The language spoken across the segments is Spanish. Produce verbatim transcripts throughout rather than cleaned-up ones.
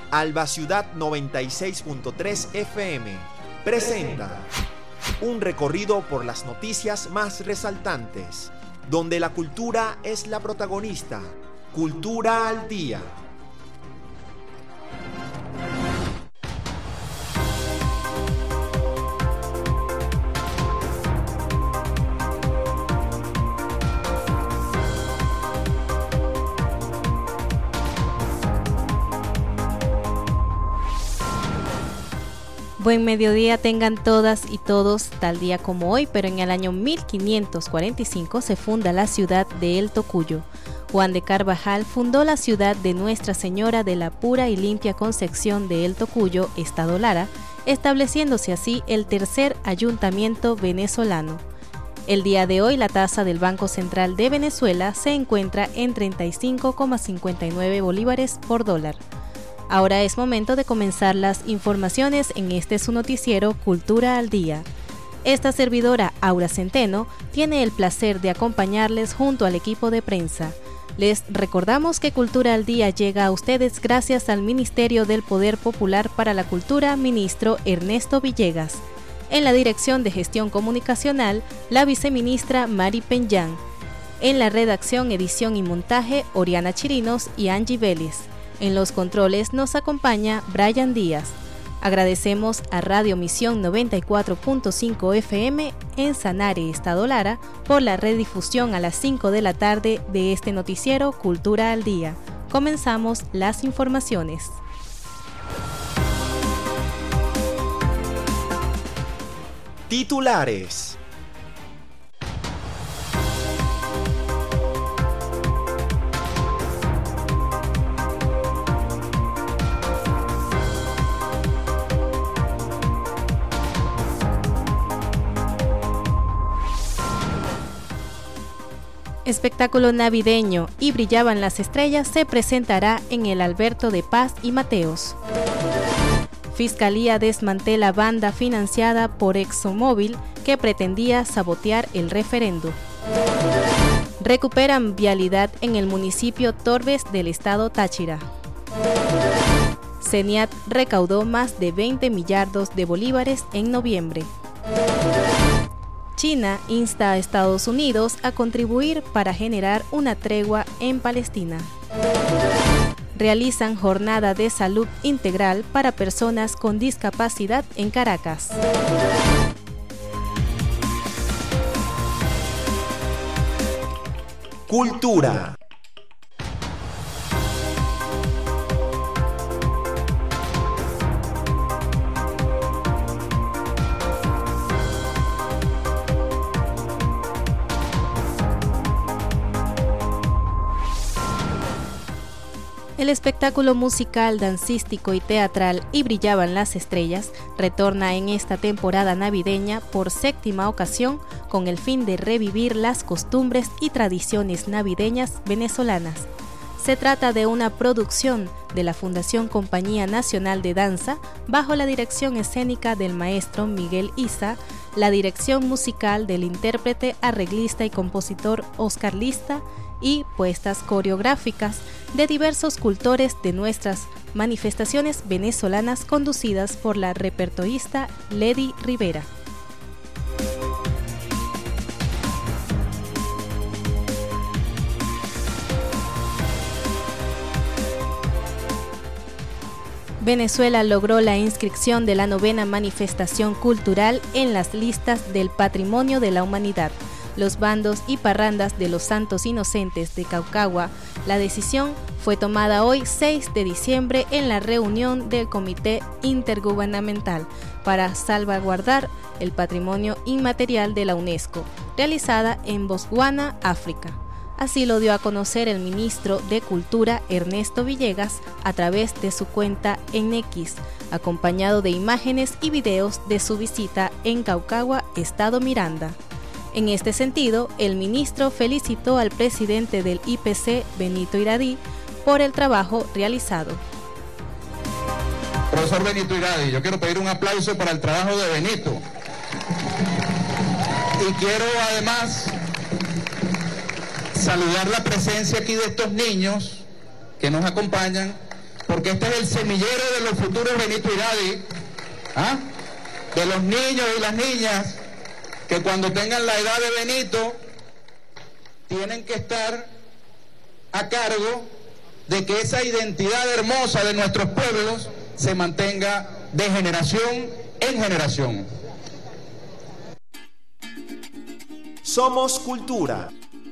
Alba Ciudad noventa y seis punto tres F M presenta un recorrido por las noticias más resaltantes, donde la cultura es la protagonista. Cultura al Día. Buen mediodía tengan todas y todos, tal día como hoy, pero en el año mil quinientos cuarenta y cinco se funda la ciudad de El Tocuyo. Juan de Carvajal fundó la ciudad de Nuestra Señora de la Pura y Limpia Concepción de El Tocuyo, Estado Lara, estableciéndose así el tercer ayuntamiento venezolano. El día de hoy la tasa del Banco Central de Venezuela se encuentra en treinta y cinco coma cincuenta y nueve bolívares por dólar. Ahora es momento de comenzar las informaciones en este su noticiero Cultura al Día. Esta servidora, Aura Centeno, tiene el placer de acompañarles junto al equipo de prensa. Les recordamos que Cultura al Día llega a ustedes gracias al Ministerio del Poder Popular para la Cultura, ministro Ernesto Villegas. En la Dirección de Gestión Comunicacional, la viceministra Mari Peñán. En la redacción, edición y montaje, Oriana Chirinos y Angie Vélez. En los controles nos acompaña Brian Díaz. Agradecemos a Radio Misión noventa y cuatro punto cinco F M en Sanare, Estado Lara, por la redifusión a las cinco de la tarde de este noticiero Cultura al Día. Comenzamos las informaciones. Titulares. Espectáculo navideño y brillaban las estrellas se presentará en el Alberto de Paz y Mateos. Fiscalía desmantela banda financiada por ExxonMobil que pretendía sabotear el referendo. Recuperan vialidad en el municipio Torbes del estado Táchira. CENIAT recaudó más de veinte millardos de bolívares en noviembre. China insta a Estados Unidos a contribuir para generar una tregua en Palestina. Realizan jornada de salud integral para personas con discapacidad en Caracas. Cultura. El espectáculo musical, dancístico y teatral Y brillaban las estrellas retorna en esta temporada navideña por séptima ocasión con el fin de revivir las costumbres y tradiciones navideñas venezolanas. Se trata de una producción de la Fundación Compañía Nacional de Danza bajo la dirección escénica del maestro Miguel Isa, la dirección musical del intérprete, arreglista y compositor Oscar Lista y puestas coreográficas de diversos cultores de nuestras manifestaciones venezolanas conducidas por la repertorista Ledy Rivera. Venezuela logró la inscripción de la novena manifestación cultural en las listas del Patrimonio de la Humanidad. Los bandos y parrandas de los Santos Inocentes de Caucagua. La decisión fue tomada hoy, seis de diciembre, en la reunión del Comité Intergubernamental para salvaguardar el patrimonio inmaterial de la UNESCO, realizada en Botswana, África. Así lo dio a conocer el ministro de Cultura, Ernesto Villegas, a través de su cuenta en X, acompañado de imágenes y videos de su visita en Caucagua, Estado Miranda. En este sentido, el ministro felicitó al presidente del I P C, Benito Iradí, por el trabajo realizado. Profesor Benito Iradí, yo quiero pedir un aplauso para el trabajo de Benito. Y quiero además saludar la presencia aquí de estos niños que nos acompañan, porque porque este es el semillero de los futuros Benito Iradi, ¿ah? De los niños y las niñas que cuando tengan la edad de Benito tienen que estar a cargo de que esa identidad hermosa de nuestros pueblos se mantenga de generación en generación. Somos cultura.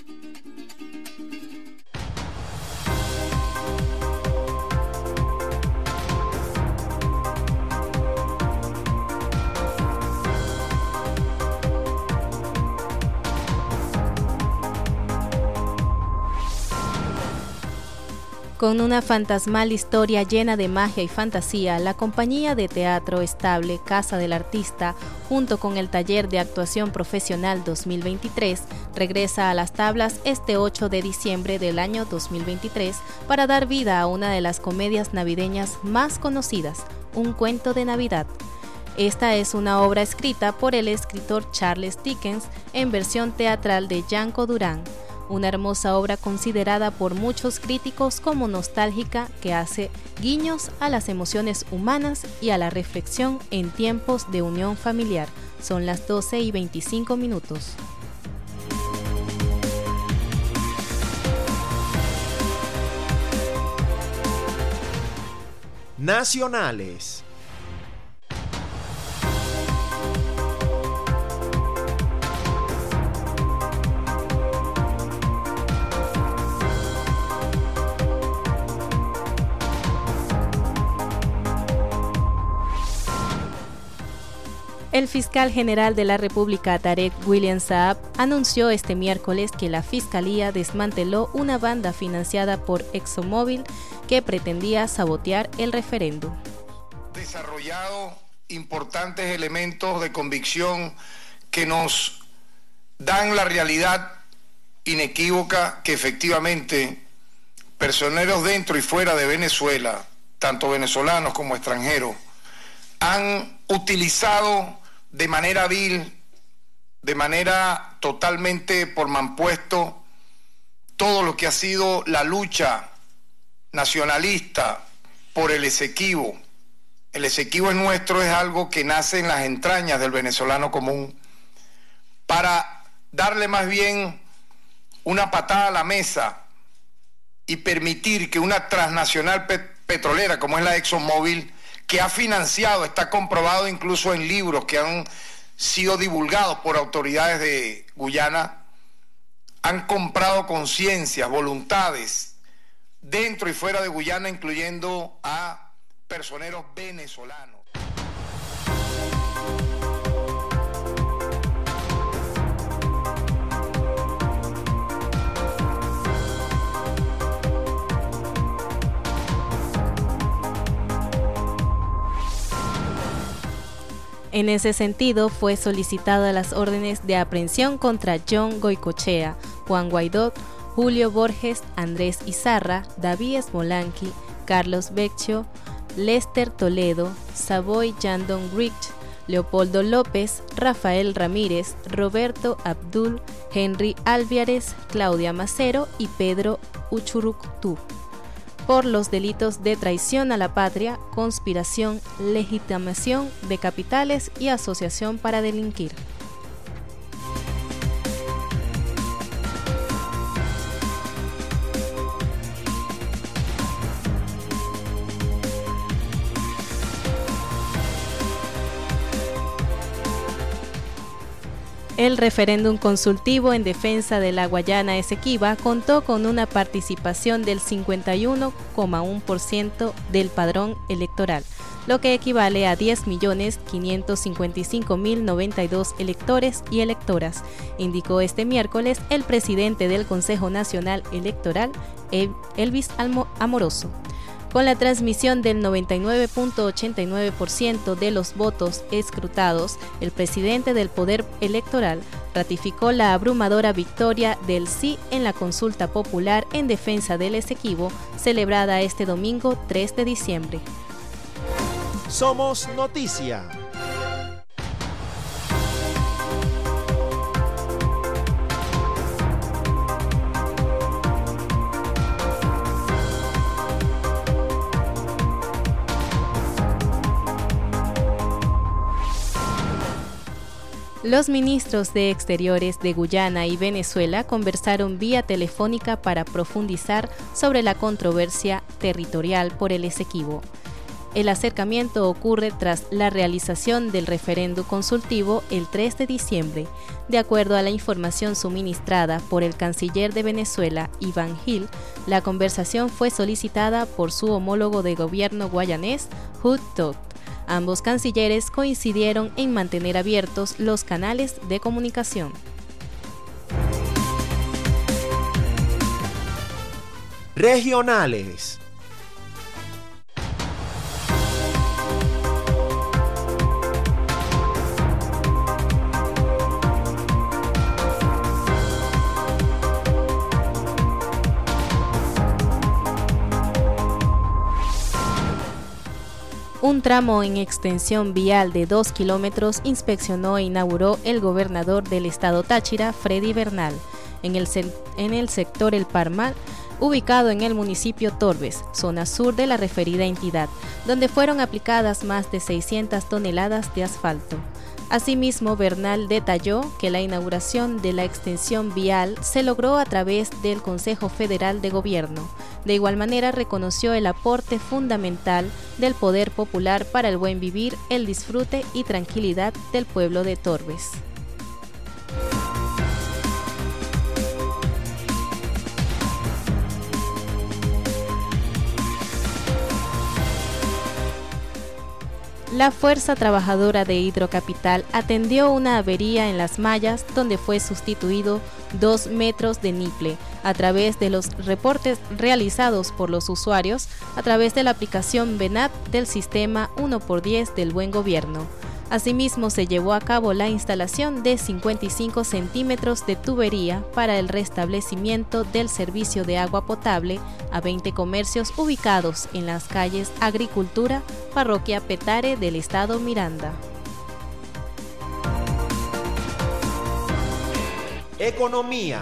Con una fantasmal historia llena de magia y fantasía, la compañía de teatro estable Casa del Artista, junto con el Taller de Actuación Profesional dos mil veintitrés, regresa a las tablas este ocho de diciembre del año dos mil veintitrés para dar vida a una de las comedias navideñas más conocidas, Un cuento de Navidad. Esta es una obra escrita por el escritor Charles Dickens en versión teatral de Yanko Durán. Una hermosa obra considerada por muchos críticos como nostálgica que hace guiños a las emociones humanas y a la reflexión en tiempos de unión familiar. Son las doce y veinticinco minutos. Nacionales. El fiscal general de la República, Tarek William Saab, anunció este miércoles que la Fiscalía desmanteló una banda financiada por ExxonMobil que pretendía sabotear el referendo. Desarrollado importantes elementos de convicción que nos dan la realidad inequívoca que efectivamente personeros dentro y fuera de Venezuela, tanto venezolanos como extranjeros, han utilizado de manera vil, de manera totalmente por manpuesto, todo lo que ha sido la lucha nacionalista por el Esequibo. El Esequibo es nuestro, es algo que nace en las entrañas del venezolano común, para darle más bien una patada a la mesa y permitir que una transnacional pet- petrolera como es la ExxonMobil, que ha financiado, está comprobado incluso en libros que han sido divulgados por autoridades de Guyana, han comprado conciencias, voluntades, dentro y fuera de Guyana, incluyendo a personeros venezolanos. En ese sentido, fue solicitada las órdenes de aprehensión contra John Goicoechea, Juan Guaidó, Julio Borges, Andrés Izarra, David Smolanqui, Carlos Becchio, Lester Toledo, Savoy Yandon Rich, Leopoldo López, Rafael Ramírez, Roberto Abdul, Henry Alviares, Claudia Macero y Pedro Uchuructú, por los delitos de traición a la patria, conspiración, legitimación de capitales y asociación para delinquir. El referéndum consultivo en defensa de la Guayana Esequiba contó con una participación del cincuenta y uno coma uno por ciento del padrón electoral, lo que equivale a diez millones quinientos cincuenta y cinco mil noventa y dos electores y electoras, indicó este miércoles el presidente del Consejo Nacional Electoral, Elvis Amoroso. Con la transmisión del noventa y nueve punto ochenta y nueve por ciento de los votos escrutados, el presidente del Poder Electoral ratificó la abrumadora victoria del sí en la consulta popular en defensa del Esequibo, celebrada este domingo tres de diciembre. Somos Noticia. Los ministros de Exteriores de Guyana y Venezuela conversaron vía telefónica para profundizar sobre la controversia territorial por el Esequibo. El acercamiento ocurre tras la realización del referendo consultivo el tres de diciembre. De acuerdo a la información suministrada por el canciller de Venezuela, Iván Gil, la conversación fue solicitada por su homólogo de gobierno guayanés, Hut Tot. Ambos cancilleres coincidieron en mantener abiertos los canales de comunicación. Regionales. Un tramo en extensión vial de dos kilómetros inspeccionó e inauguró el gobernador del estado Táchira, Freddy Bernal, en el, en el sector El Parmal, ubicado en el municipio Torbes, zona sur de la referida entidad, donde fueron aplicadas más de seiscientas toneladas de asfalto. Asimismo, Bernal detalló que la inauguración de la extensión vial se logró a través del Consejo Federal de Gobierno. De igual manera, reconoció el aporte fundamental del poder popular para el buen vivir, el disfrute y tranquilidad del pueblo de Torbes. La Fuerza Trabajadora de Hidrocapital atendió una avería en las mallas donde fue sustituido dos metros de niple a través de los reportes realizados por los usuarios a través de la aplicación VENAP del sistema uno por diez del Buen Gobierno. Asimismo, se llevó a cabo la instalación de cincuenta y cinco centímetros de tubería para el restablecimiento del servicio de agua potable a veinte comercios ubicados en las calles Agricultura, Parroquia Petare del estado Miranda. Economía.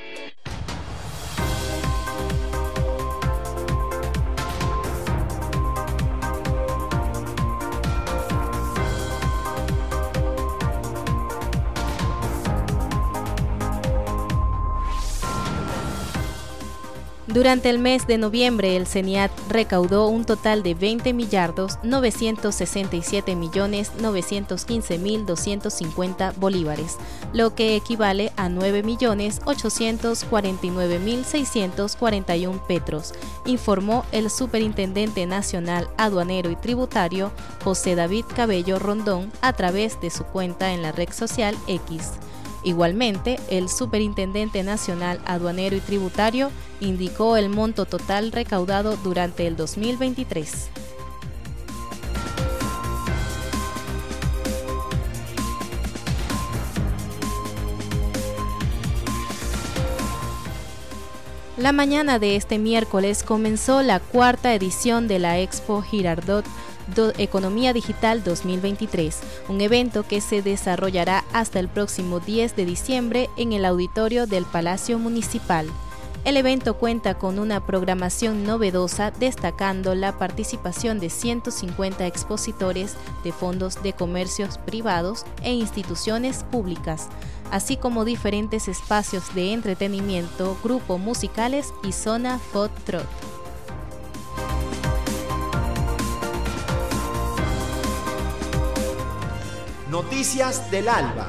Durante el mes de noviembre, el CENIAT recaudó un total de veinte millardos novecientos sesenta y siete millones novecientos quince mil doscientos cincuenta bolívares, lo que equivale a nueve millones ochocientos cuarenta y nueve mil seiscientos cuarenta y uno petros, informó el Superintendente Nacional Aduanero y Tributario, José David Cabello Rondón, a través de su cuenta en la red social X. Igualmente, el Superintendente Nacional Aduanero y Tributario indicó el monto total recaudado durante el dos mil veintitrés. La mañana de este miércoles comenzó la cuarta edición de la Expo Girardot Economía Digital dos mil veintitrés, un evento que se desarrollará hasta el próximo diez de diciembre en el auditorio del Palacio Municipal. El evento cuenta con una programación novedosa, destacando la participación de ciento cincuenta expositores de fondos de comercios privados e instituciones públicas, así como diferentes espacios de entretenimiento, grupos musicales y zona food truck. Noticias del Alba.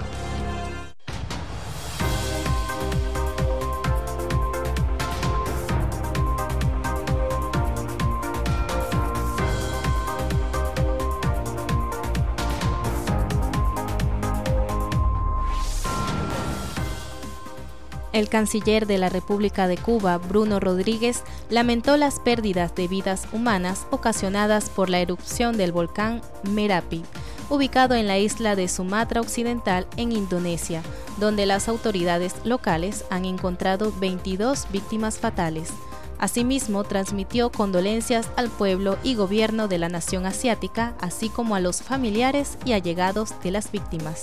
El canciller de la República de Cuba, Bruno Rodríguez, lamentó las pérdidas de vidas humanas ocasionadas por la erupción del volcán Merapi, ubicado en la isla de Sumatra Occidental en Indonesia, donde las autoridades locales han encontrado veintidós víctimas fatales. Asimismo, transmitió condolencias al pueblo y gobierno de la nación asiática, así como a los familiares y allegados de las víctimas.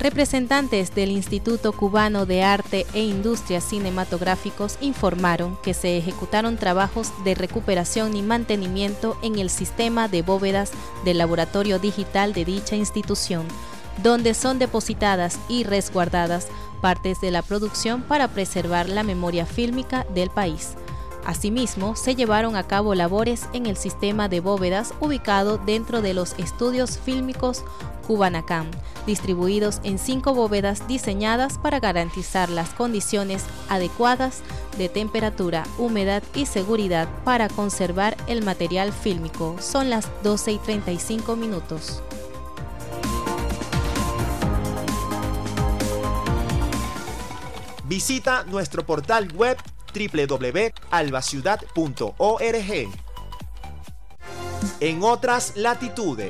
Representantes del Instituto Cubano de Arte e Industrias Cinematográficos informaron que se ejecutaron trabajos de recuperación y mantenimiento en el sistema de bóvedas del laboratorio digital de dicha institución, donde son depositadas y resguardadas partes de la producción para preservar la memoria fílmica del país. Asimismo, se llevaron a cabo labores en el sistema de bóvedas ubicado dentro de los estudios fílmicos Cubanacam, distribuidos en cinco bóvedas diseñadas para garantizar las condiciones adecuadas de temperatura, humedad y seguridad para conservar el material fílmico. Son las doce y treinta y cinco minutos. Visita nuestro portal web doble u doble u doble u punto albaciudad punto org. En otras latitudes.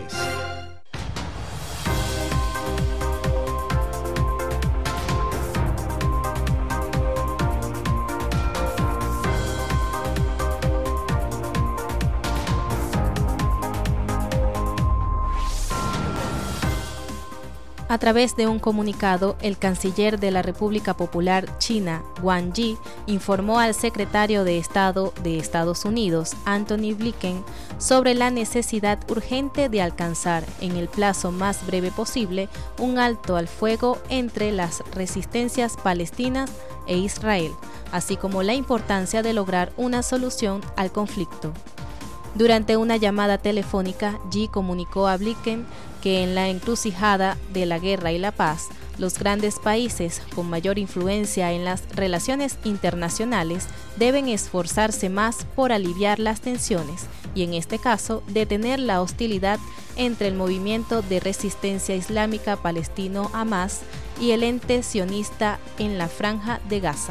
A través de un comunicado, el canciller de la República Popular China, Wang Yi, informó al secretario de Estado de Estados Unidos, Antony Blinken, sobre la necesidad urgente de alcanzar, en el plazo más breve posible, un alto al fuego entre las resistencias palestinas e Israel, así como la importancia de lograr una solución al conflicto. Durante una llamada telefónica, Yi comunicó a Blinken que en la encrucijada de la guerra y la paz, los grandes países con mayor influencia en las relaciones internacionales deben esforzarse más por aliviar las tensiones y, en este caso, detener la hostilidad entre el movimiento de resistencia islámica palestino Hamas y el ente sionista en la Franja de Gaza.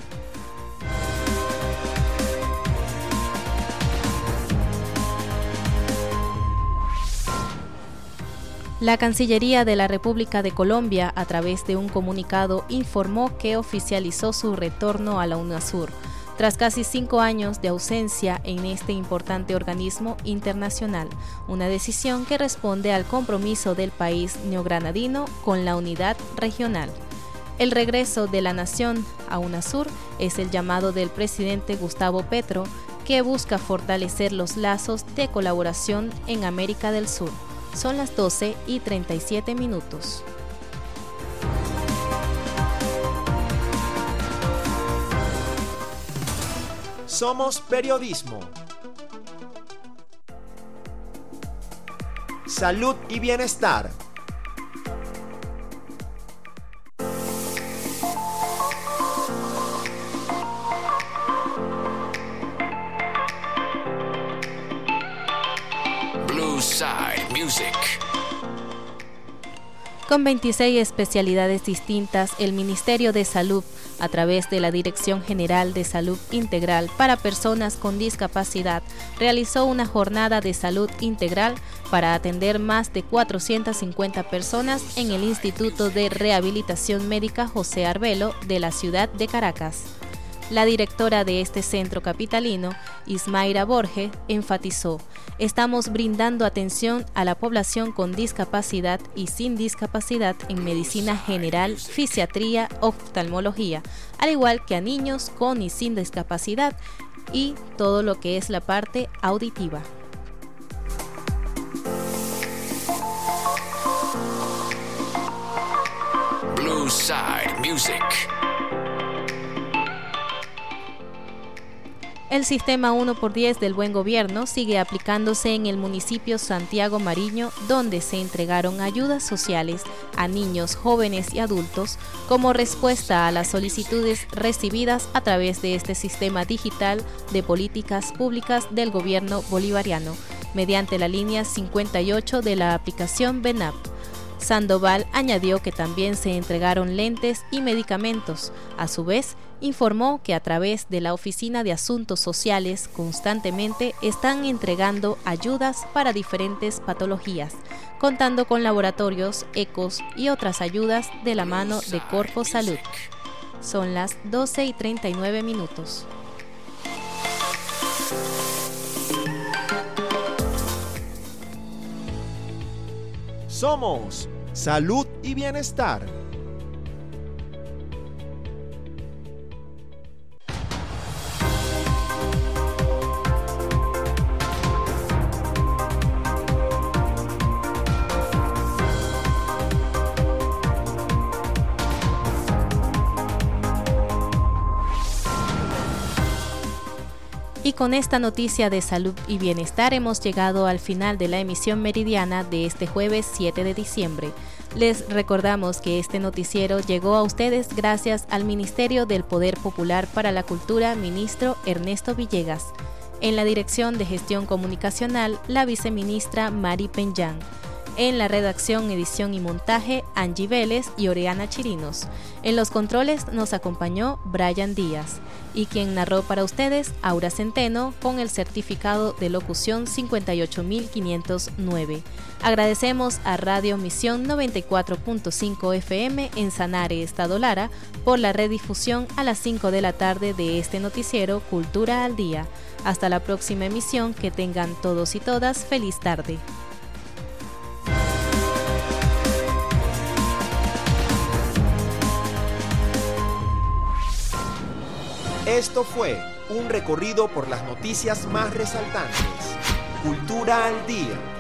La Cancillería de la República de Colombia, a través de un comunicado, informó que oficializó su retorno a la UNASUR, tras casi cinco años de ausencia en este importante organismo internacional, una decisión que responde al compromiso del país neogranadino con la unidad regional. El regreso de la nación a UNASUR es el llamado del presidente Gustavo Petro, que busca fortalecer los lazos de colaboración en América del Sur. Son las doce y treinta y siete minutos. Somos periodismo. Salud y bienestar. Blueside Music. Con veintiséis especialidades distintas, el Ministerio de Salud, a través de la Dirección General de Salud Integral para Personas con Discapacidad, realizó una jornada de salud integral para atender más de cuatrocientas cincuenta personas en el Instituto de Rehabilitación Médica José Arbelo de la ciudad de Caracas. La directora de este centro capitalino, Ismaira Borges, enfatizó: estamos brindando atención a la población con discapacidad y sin discapacidad en medicina general, fisiatría, oftalmología, al igual que a niños con y sin discapacidad y todo lo que es la parte auditiva. Blueside Music. El sistema uno por diez del Buen Gobierno sigue aplicándose en el municipio Santiago Mariño, donde se entregaron ayudas sociales a niños, jóvenes y adultos como respuesta a las solicitudes recibidas a través de este sistema digital de políticas públicas del gobierno bolivariano, mediante la línea cincuenta y ocho de la aplicación BENAP. Sandoval añadió que también se entregaron lentes y medicamentos. A su vez, informó que a través de la Oficina de Asuntos Sociales constantemente están entregando ayudas para diferentes patologías, contando con laboratorios, ecos y otras ayudas de la mano de Corpo Salud. Son las doce y treinta y nueve minutos. Somos salud y bienestar. Y con esta noticia de salud y bienestar hemos llegado al final de la emisión meridiana de este jueves siete de diciembre. Les recordamos que este noticiero llegó a ustedes gracias al Ministerio del Poder Popular para la Cultura, ministro Ernesto Villegas. En la Dirección de Gestión Comunicacional, la viceministra Mari Peñán. En la redacción, edición y montaje, Angie Vélez y Oriana Chirinos. En los controles nos acompañó Brian Díaz. Y quien narró para ustedes, Aura Centeno, con el certificado de locución cincuenta y ocho mil quinientos nueve. Agradecemos a Radio Misión noventa y cuatro punto cinco F M en Sanare, Estado Lara, por la redifusión a las cinco de la tarde de este noticiero Cultura al Día. Hasta la próxima emisión, que tengan todos y todas feliz tarde. Esto fue un recorrido por las noticias más resaltantes. Cultura al Día.